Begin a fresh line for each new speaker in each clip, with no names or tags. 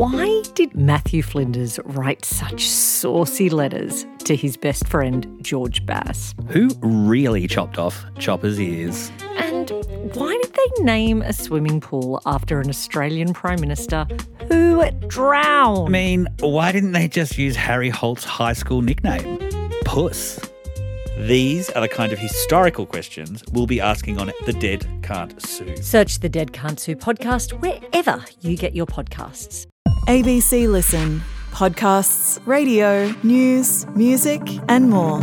Why did Matthew Flinders write such saucy letters to his best friend, George Bass?
Who really chopped off Chopper's ears?
And why did they name a swimming pool after an Australian Prime Minister who drowned?
I mean, why didn't they just use Harry Holt's high school nickname? Puss. These are the kind of historical questions we'll be asking on The Dead Can't Sue.
Search the Dead Can't Sue podcast wherever you get your podcasts.
ABC Listen. Podcasts, radio, news, music and more.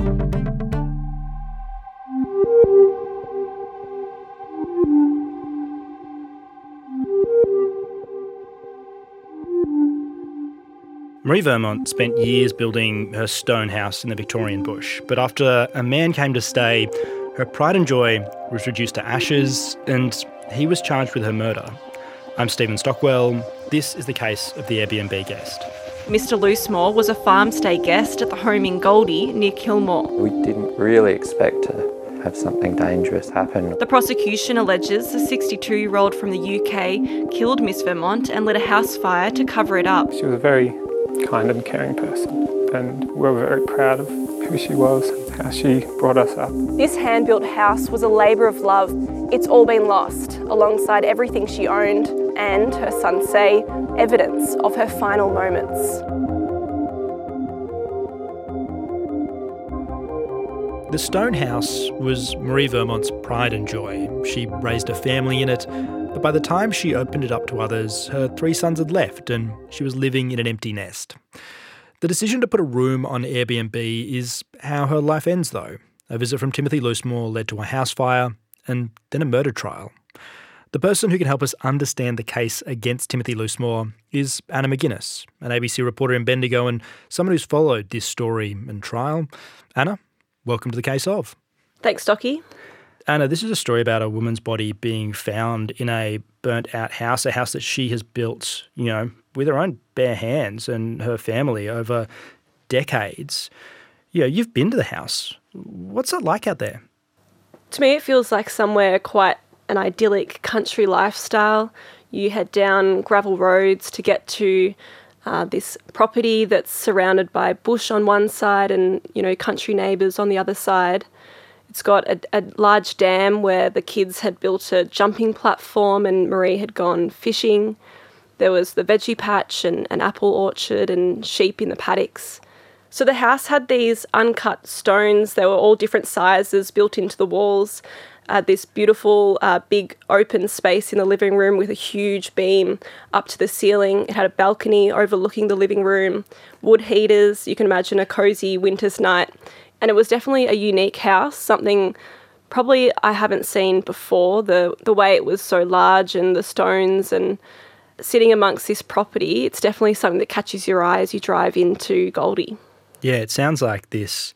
Marie Vermont spent years building her stone house in the Victorian bush, but after a man came to stay, her pride and joy was reduced to ashes and he was charged with her murder. I'm Stephen Stockwell. This is the case of the Airbnb guest.
Mr Loosemore was a farm stay guest at the home in Goldie near Kilmore.
We didn't really expect to have something dangerous happen.
The prosecution alleges the 62-year-old from the UK killed Miss Vermont and lit a house fire to cover it up.
She was a very kind and caring person, and we were very proud of who she was and how she brought us up.
This hand-built house was a labour of love. It's all been lost, alongside everything she owned and, her sons say, evidence of her final moments.
The stone house was Marie Vermont's pride and joy. She raised a family in it, but by the time she opened it up to others, her 3 sons had left and she was living in an empty nest. The decision to put a room on Airbnb is how her life ends, though. A visit from Timothy Loosemore led to a house fire and then a murder trial. The person who can help us understand the case against Timothy Loosemore is Anna McGuinness, an ABC reporter in Bendigo and someone who's followed this story and trial. Anna, welcome to the case of.
Thanks, Stocky.
Anna, this is a story about a woman's body being found in a burnt-out house, a house that she has built, with her own bare hands and her family over decades. You've been to the house. What's it like out there?
To me, it feels like somewhere quite an idyllic country lifestyle. You head down gravel roads to get to this property that's surrounded by bush on one side and, country neighbours on the other side. It's got a large dam where the kids had built a jumping platform and Marie had gone fishing. There was the veggie patch and an apple orchard and sheep in the paddocks. So the house had these uncut stones. They were all different sizes built into the walls. This beautiful big open space in the living room with a huge beam up to the ceiling. It had a balcony overlooking the living room, wood heaters. You can imagine a cosy winter's night. And it was definitely a unique house, something probably I haven't seen before. The way it was so large and the stones and sitting amongst this property, it's definitely something that catches your eye as you drive into Goldie.
Yeah, it sounds like this,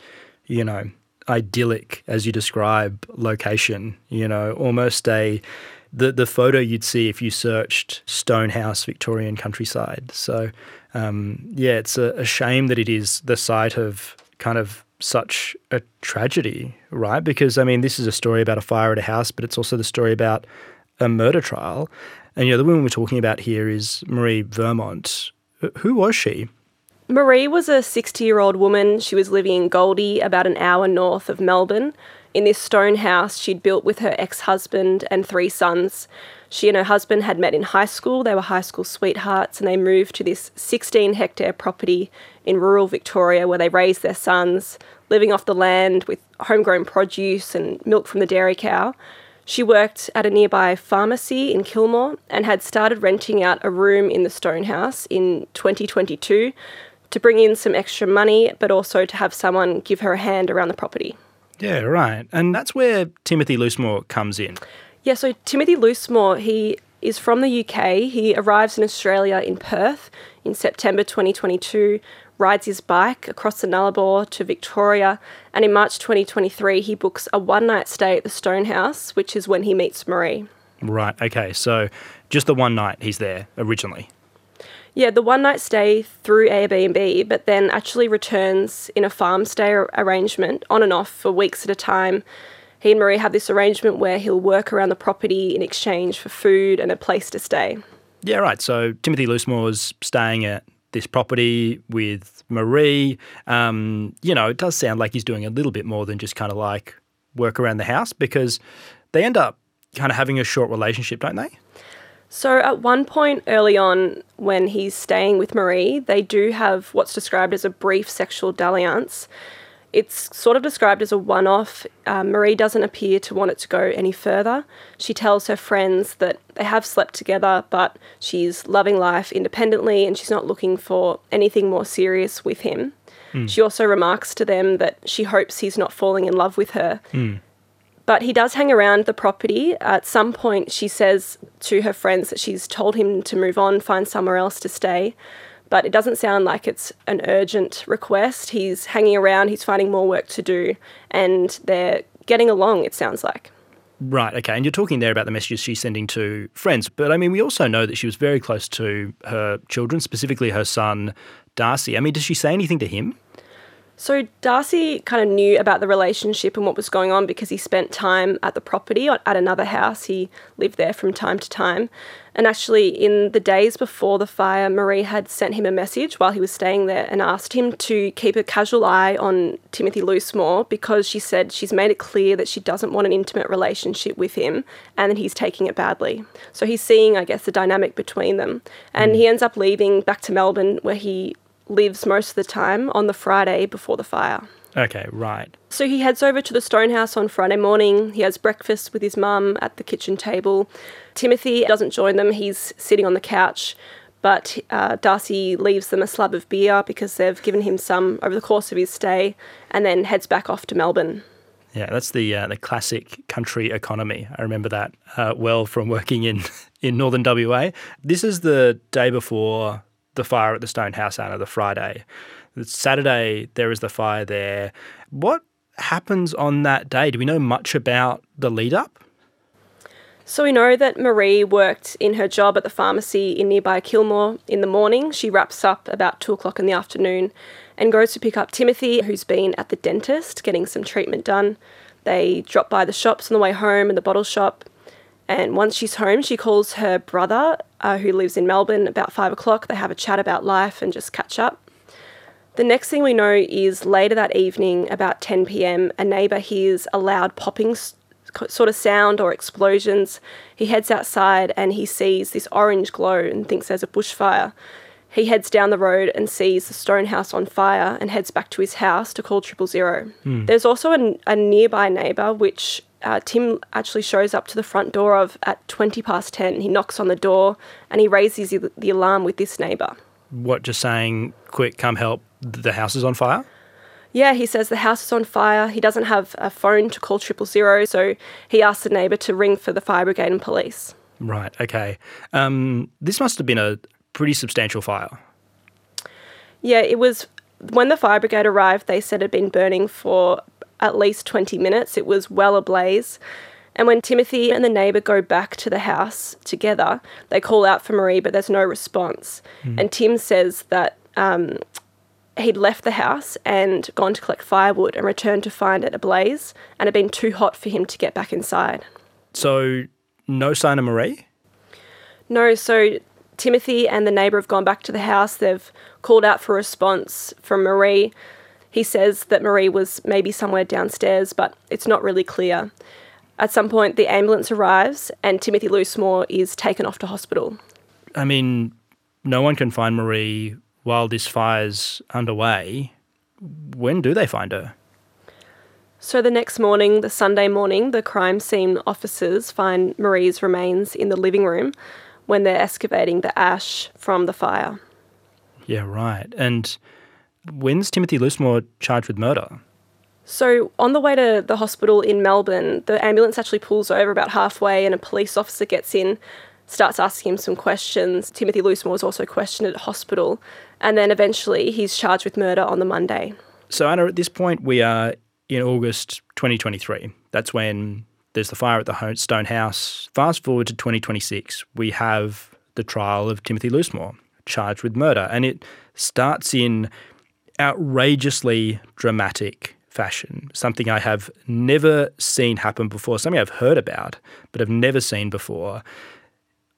idyllic, as you describe, location, almost the photo you'd see if you searched Stonehouse Victorian countryside. So, it's a shame that it is the site of kind of such a tragedy, right? Because, this is a story about a fire at a house, but it's also the story about a murder trial. And, the woman we're talking about here is Marie Vermont. Who was she?
Marie was a 60-year-old woman. She was living in Goldie, about an hour north of Melbourne, in this stone house she'd built with her ex-husband and 3 sons. She and her husband had met in high school. They were high school sweethearts, and they moved to this 16-hectare property in rural Victoria where they raised their sons, living off the land with homegrown produce and milk from the dairy cow. She worked at a nearby pharmacy in Kilmore and had started renting out a room in the stone house in 2022 to bring in some extra money, but also to have someone give her a hand around the property.
Yeah, right. And that's where Timothy Loosemore comes in.
Yeah, so Timothy Loosemore, he is from the UK. He arrives in Australia in Perth in September 2022, rides his bike across the Nullarbor to Victoria, and in March 2023 he books a one-night stay at the Stone House, which is when he meets Marie. Right,
okay, so just the one night he's there originally.
Yeah, the one-night stay through Airbnb, but then actually returns in a farm stay arrangement on and off for weeks at a time. He and Marie have this arrangement where he'll work around the property in exchange for food and a place to stay.
Yeah, right. So Timothy Loosemore's staying at this property with Marie. It does sound like he's doing a little bit more than just kind of like work around the house, because they end up kind of having a short relationship, don't they?
So at one point early on, when he's staying with Marie, they do have what's described as a brief sexual dalliance. It's sort of described as a one-off. Marie doesn't appear to want it to go any further. She tells her friends that they have slept together, but she's loving life independently and she's not looking for anything more serious with him. She also remarks to them that she hopes he's not falling in love with her. But he does hang around the property. At some point, she says to her friends that she's told him to move on, find somewhere else to stay. But it doesn't sound like it's an urgent request. He's hanging around, he's finding more work to do, and they're getting along, it sounds like.
Right, okay. And you're talking there about the messages she's sending to friends. But, I mean, we also know that she was very close to her children, specifically her son, Darcy. I mean, does she say anything to him?
So Darcy kind of knew about the relationship and what was going on because he spent time at the property at another house. He lived there from time to time. And actually, in the days before the fire, Marie had sent him a message while he was staying there and asked him to keep a casual eye on Timothy Loosemore, because she said she's made it clear that she doesn't want an intimate relationship with him and that he's taking it badly. So he's seeing, I guess, the dynamic between them. And he ends up leaving back to Melbourne, where he lives most of the time, on the Friday before the fire.
Okay, right.
So he heads over to the Stonehouse on Friday morning. He has breakfast with his mum at the kitchen table. Timothy doesn't join them. He's sitting on the couch, but Darcy leaves them a slab of beer because they've given him some over the course of his stay, and then heads back off to Melbourne.
Yeah, that's the classic country economy. I remember that well from working in northern WA. This is the day before the fire at the Stonehouse, Anna, the Friday. Saturday, there is the fire there. What happens on that day? Do we know much about the lead-up?
So we know that Marie worked in her job at the pharmacy in nearby Kilmore in the morning. She wraps up about 2 o'clock in the afternoon and goes to pick up Timothy, who's been at the dentist getting some treatment done. They drop by the shops on the way home and the bottle shop. And once she's home, she calls her brother, who lives in Melbourne, about 5 o'clock. They have a chat about life and just catch up. The next thing we know is later that evening, about 10 p.m, a neighbour hears a loud popping sort of sound or explosions. He heads outside and he sees this orange glow and thinks there's a bushfire. He heads down the road and sees the Stonehouse on fire and heads back to his house to call 000. There's also a nearby neighbour, which Tim actually shows up to the front door of at 20 past 10. He knocks on the door and he raises the alarm with this neighbour.
What, just saying, quick, come help, the house is on fire?
Yeah, he says the house is on fire. He doesn't have a phone to call 000, so he asks the neighbour to ring for the fire brigade and police.
Right, okay. This must have been a pretty substantial fire.
Yeah, it was. When the fire brigade arrived, they said it had been burning for at least 20 minutes. It was well ablaze. And when Timothy and the neighbour go back to the house together, they call out for Marie, but there's no response. And Tim says that he'd left the house and gone to collect firewood and returned to find it ablaze, and it had been too hot for him to get back inside.
So no sign of Marie?
No, so Timothy and the neighbour have gone back to the house. They've called out for a response from Marie. He says that Marie was maybe somewhere downstairs, but it's not really clear. At some point, the ambulance arrives and Timothy Loosemore is taken off to hospital.
I mean, no one can find Marie while this fire's underway. When do they find her?
So the next morning, the Sunday morning, the crime scene officers find Marie's remains in the living room when they're excavating the ash from the fire.
Yeah, right. And when's Timothy Loosemore charged with murder?
So on the way to the hospital in Melbourne, the ambulance actually pulls over about halfway and a police officer gets in, starts asking him some questions. Timothy Loosemore was also questioned at hospital, and then eventually he's charged with murder on the Monday.
So Anna, at this point we are in August 2023. That's when there's the fire at the Stonehouse. Fast forward to 2026, we have the trial of Timothy Loosemore, charged with murder, and it starts in outrageously dramatic fashion, something I have never seen happen before, something I've heard about but have never seen before.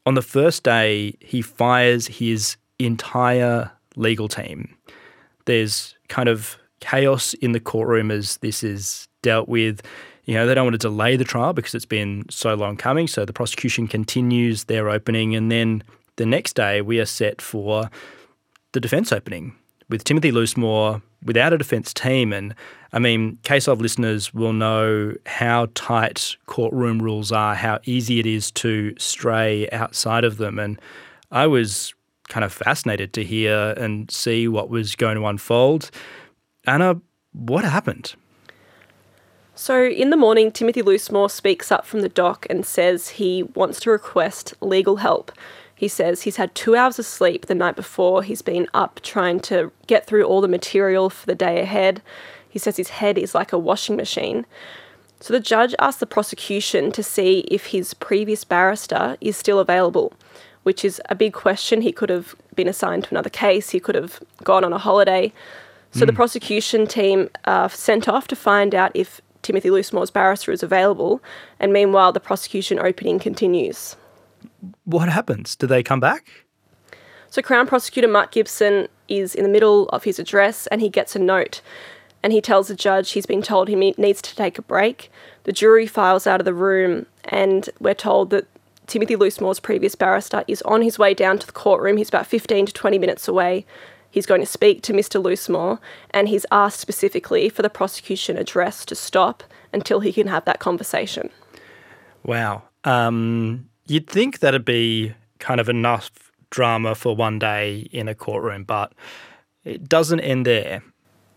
On the first day, he fires his entire legal team. There's kind of chaos in the courtroom as this is dealt with. They don't want to delay the trial because it's been so long coming, so the prosecution continues their opening, and then the next day we are set for the defence opening with Timothy Loosemore without a defence team. And Case Of listeners will know how tight courtroom rules are, how easy it is to stray outside of them. And I was kind of fascinated to hear and see what was going to unfold. Anna, what happened?
So in the morning, Timothy Loosemore speaks up from the dock and says he wants to request legal help. He says he's had 2 hours of sleep the night before. He's been up trying to get through all the material for the day ahead. He says his head is like a washing machine. So the judge asked the prosecution to see if his previous barrister is still available, which is a big question. He could have been assigned to another case. He could have gone on a holiday. So the prosecution team sent off to find out if Timothy Loosemore's barrister is available, and meanwhile the prosecution opening continues.
What happens? Do they come back?
So Crown Prosecutor Mark Gibson is in the middle of his address and he gets a note, and he tells the judge he's been told he needs to take a break. The jury files out of the room and we're told that Timothy Loosemore's previous barrister is on his way down to the courtroom. He's about 15 to 20 minutes away. He's going to speak to Mr. Loosemore, and he's asked specifically for the prosecution address to stop until he can have that conversation.
Wow. You'd think that'd be kind of enough drama for one day in a courtroom, but it doesn't end there.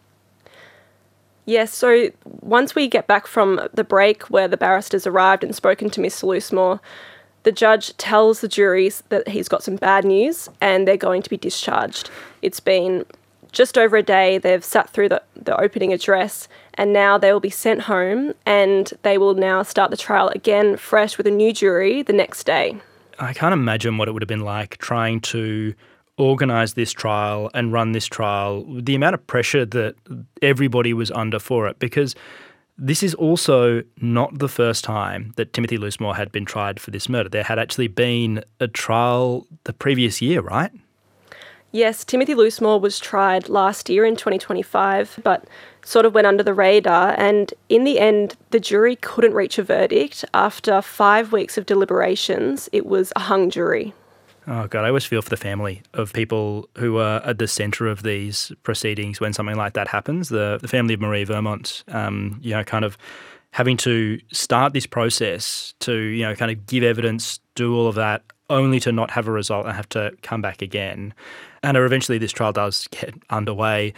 Yes, so once we get back from the break where the barristers arrived and spoken to Mr. Loosemore, the judge tells the juries that he's got some bad news and they're going to be discharged. It's been just over a day. They've sat through the opening address, and now they will be sent home, and they will now start the trial again fresh with a new jury the next day.
I can't imagine what it would have been like trying to organise this trial and run this trial, the amount of pressure that everybody was under for it, because this is also not the first time that Timothy Loosemore had been tried for this murder. There had actually been a trial the previous year, right?
Yes, Timothy Loosemore was tried last year in 2025, but sort of went under the radar. And in the end, the jury couldn't reach a verdict. After 5 weeks of deliberations, it was a hung jury.
Oh, God, I always feel for the family of people who are at the centre of these proceedings when something like that happens. The family of Marie Vermont, kind of having to start this process to, kind of give evidence, do all of that, only to not have a result and have to come back again. And eventually this trial does get underway.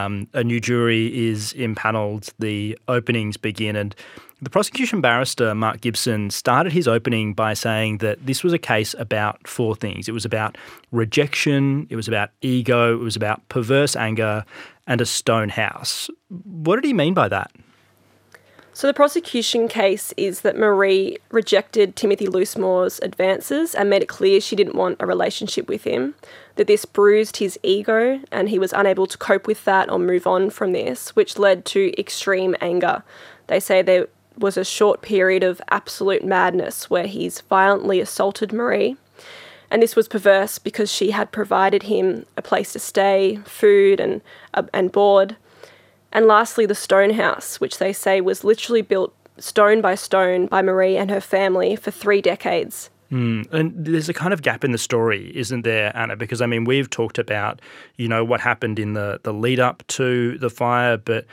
A new jury is impanelled, the openings begin, and the prosecution barrister, Mark Gibson, started his opening by saying that this was a case about 4 things. It was about rejection, it was about ego, it was about perverse anger, and a stone house. What did he mean by that?
So the prosecution case is that Marie rejected Timothy Loosemore's advances and made it clear she didn't want a relationship with him, that this bruised his ego and he was unable to cope with that or move on from this, which led to extreme anger. They say there was a short period of absolute madness where he's violently assaulted Marie. And this was perverse because she had provided him a place to stay, food and board. And lastly, the stone house, which they say was literally built stone by stone by Marie and her family for 3 decades.
And there's a kind of gap in the story, isn't there, Anna? Because, we've talked about, what happened in the lead up to the fire, but,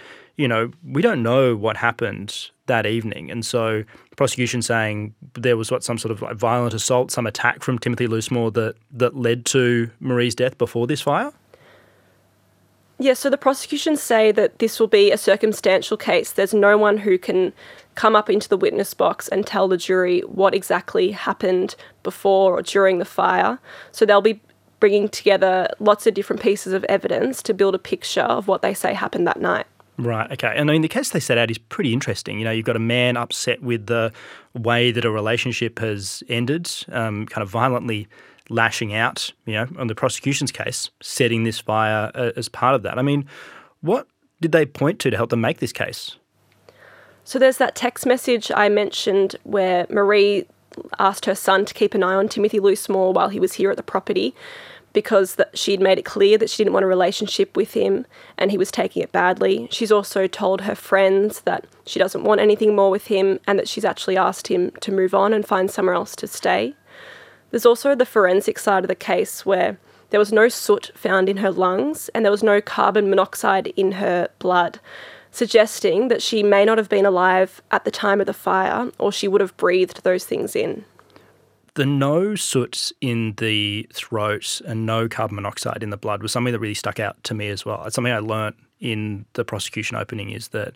we don't know what happened that evening. And so the prosecution saying there was some sort of violent assault, some attack from Timothy Loosemore that led to Marie's death before this fire?
Yeah, so the prosecution say that this will be a circumstantial case. There's no one who can come up into the witness box and tell the jury what exactly happened before or during the fire. So they'll be bringing together lots of different pieces of evidence to build a picture of what they say happened that night.
Right, okay. And the case they set out is pretty interesting. You've got a man upset with the way that a relationship has ended, kind of violently lashing out, on the prosecution's case, setting this fire as part of that. What did they point to help them make this case?
So there's that text message I mentioned where Marie asked her son to keep an eye on Timothy Loosemore while he was here at the property, because she'd made it clear that she didn't want a relationship with him and he was taking it badly. She's also told her friends that she doesn't want anything more with him and that she's actually asked him to move on and find somewhere else to stay. There's also the forensic side of the case where there was no soot found in her lungs and there was no carbon monoxide in her blood, suggesting that she may not have been alive at the time of the fire, or she would have breathed those things in.
The no soot in the throat and no carbon monoxide in the blood was something that really stuck out to me as well. It's something I learnt in the prosecution opening, is that,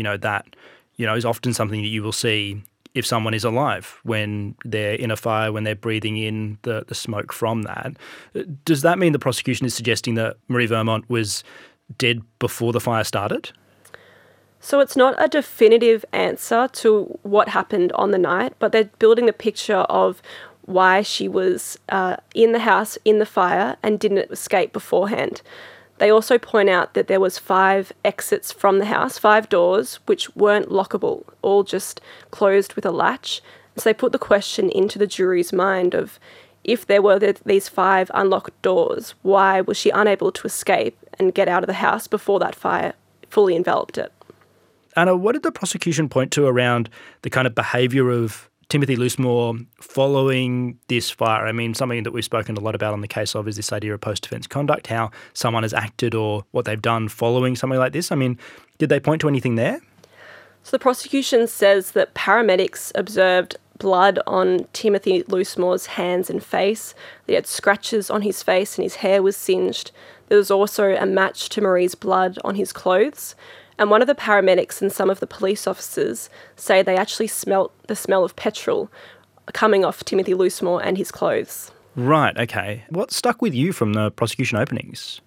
is often something that you will see if someone is alive when they're in a fire, when they're breathing in the smoke from that. Does that mean the prosecution is suggesting that Marie Vermont was dead before the fire started?
So it's not a definitive answer to what happened on the night, but they're building a picture of why she was in the house, in the fire, and didn't escape beforehand. They also point out that there was 5 exits from the house, 5 doors, which weren't lockable, all just closed with a latch. So they put the question into the jury's mind of, if there were these 5 unlocked doors, why was she unable to escape and get out of the house before that fire fully enveloped it?
Anna, what did the prosecution point to around the kind of behaviour of Timothy Loosemore following this fire? I mean, something that we've spoken a lot about on the case of is this idea of post-defence conduct, how someone has acted or what they've done following something like this. I mean, did they point to anything there?
So the prosecution says that paramedics observed blood on Timothy Loosemore's hands and face. He had scratches on his face and his hair was singed. There was also a match to Marie's blood on his clothes. And one of the paramedics and some of the police officers say they actually smelt the smell of petrol coming off Timothy Loosemore and his clothes.
Right, okay. What stuck with you from the prosecution openings?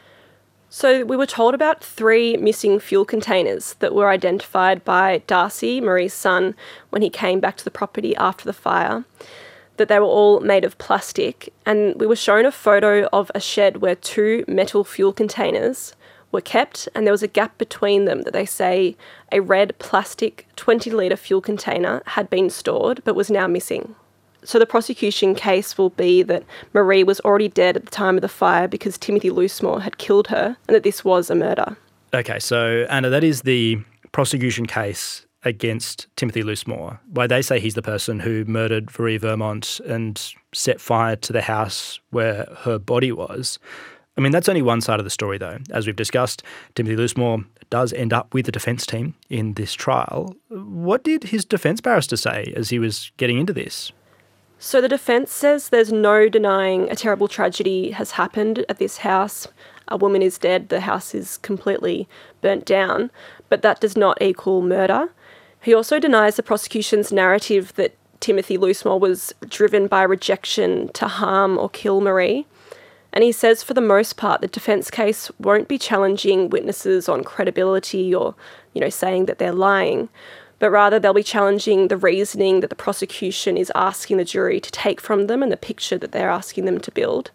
So we were told about 3 missing fuel containers that were identified by Darcy, Marie's son, when he came back to the property after the fire, that they were all made of plastic. And we were shown a photo of a shed where 2 metal fuel containers were kept, and there was a gap between them that they say a red plastic 20-litre fuel container had been stored but was now missing. So the prosecution case will be that Marie was already dead at the time of the fire because Timothy Loosemore had killed her, and that this was a murder.
Okay, so Anna, that is the prosecution case against Timothy Loosemore, why they say he's the person who murdered Marie Vermont and set fire to the house where her body was. I mean, that's only one side of the story, though. As we've discussed, Timothy Loosemore does end up with the defence team in this trial. What did his defence barrister say as he was getting into this?
So the defence says there's no denying a terrible tragedy has happened at this house. A woman is dead, the house is completely burnt down, but that does not equal murder. He also denies the prosecution's narrative that Timothy Loosemore was driven by rejection to harm or kill Marie. And he says for the most part the defence case won't be challenging witnesses on credibility or, saying that they're lying, but rather they'll be challenging the reasoning that the prosecution is asking the jury to take from them and the picture that they're asking them to build.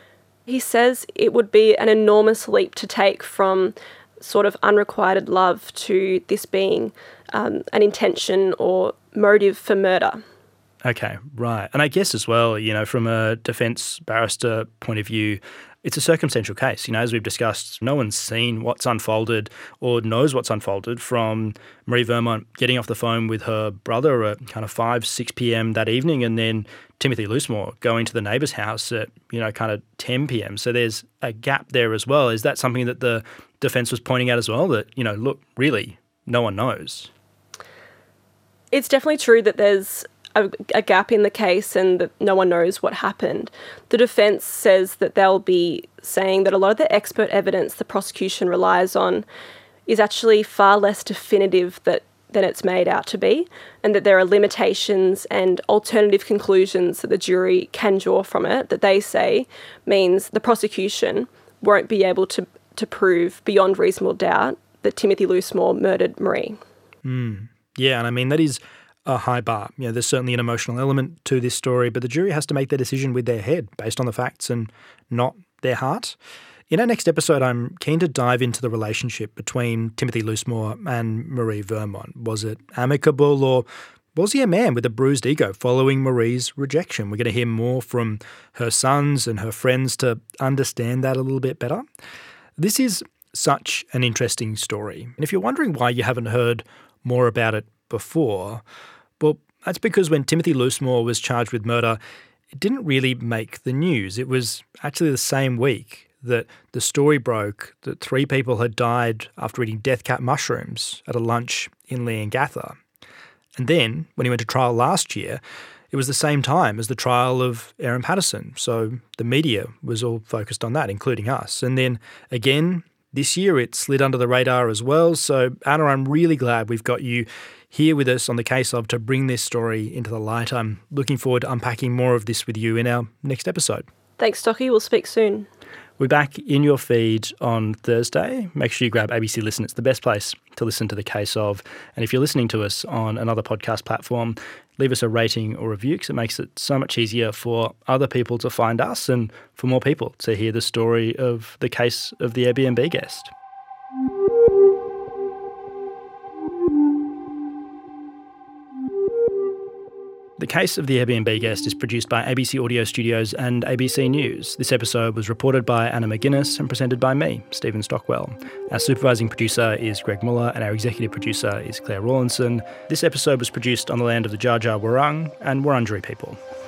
He says it would be an enormous leap to take from sort of unrequited love to this being an intention or motive for murder.
Okay, right. And I guess as well, from a defence barrister point of view, it's a circumstantial case. As we've discussed, no one's seen what's unfolded or knows what's unfolded from Marie Vermont getting off the phone with her brother at kind of 5, 6 p.m. that evening, and then Timothy Loosemore going to the neighbour's house at, kind of 10 p.m. So there's a gap there as well. Is that something that the defence was pointing out as well, that, look, really, no one knows?
It's definitely true that there's a gap in the case and that no one knows what happened. The defence says that they'll be saying that a lot of the expert evidence the prosecution relies on is actually far less definitive than it's made out to be, and that there are limitations and alternative conclusions that the jury can draw from it that they say means the prosecution won't be able to prove beyond reasonable doubt that Timothy Loosemore murdered Marie.
Yeah, and I mean, that is a high bar. There's certainly an emotional element to this story, but the jury has to make their decision with their head based on the facts and not their heart. In our next episode, I'm keen to dive into the relationship between Timothy Loosemore and Marie Vermont. Was it amicable, or Was he a man with a bruised ego following Marie's rejection? We're going to hear more from her sons and her friends to understand that a little bit better. This is such an interesting story. And if you're wondering why you haven't heard more about it before, well, that's because when Timothy Loosemore was charged with murder, it didn't really make the news. It was actually the same week that the story broke that 3 people had died after eating death cap mushrooms at a lunch in Leongatha. And then, when he went to trial last year, it was the same time as the trial of Erin Patterson. So the media was all focused on that, including us. And then again, this year it slid under the radar as well. So Anna, I'm really glad we've got you here with us on The Case Of to bring this story into the light. I'm looking forward to unpacking more of this with you in our next episode.
Thanks, Stocky. We'll speak soon.
We're back in your feed on Thursday. Make sure you grab ABC Listen. It's the best place to listen to The Case Of. And if you're listening to us on another podcast platform, leave us a rating or review because it makes it so much easier for other people to find us and for more people to hear the story of the case of the Airbnb guest. The Case of the Airbnb Guest is produced by ABC Audio Studios and ABC News. This episode was reported by Anna McGuinness and presented by me, Stephen Stockwell. Our supervising producer is Greg Muller and our executive producer is Claire Rawlinson. This episode was produced on the land of the Dja Dja Wurrung and Wurundjeri people.